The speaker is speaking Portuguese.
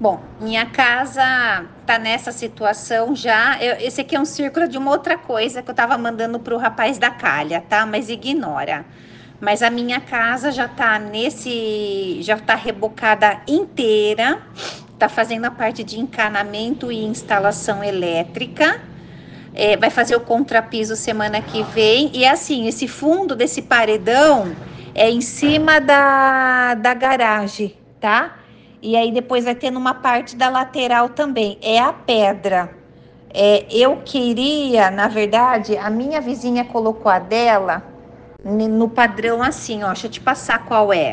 Bom, minha casa tá nessa situação já. Esse aqui é um círculo de uma outra coisa que eu tava mandando pro rapaz da calha, tá? Mas ignora. Mas a minha casa já tá rebocada inteira, tá fazendo a parte de encanamento e instalação elétrica. Vai fazer o contrapiso semana que vem. E assim, esse fundo desse paredão é em cima da garagem, tá? E aí depois vai ter numa parte da lateral também. É a pedra. Eu queria, na verdade, a minha vizinha colocou a dela no padrão assim, ó. Deixa eu te passar qual é.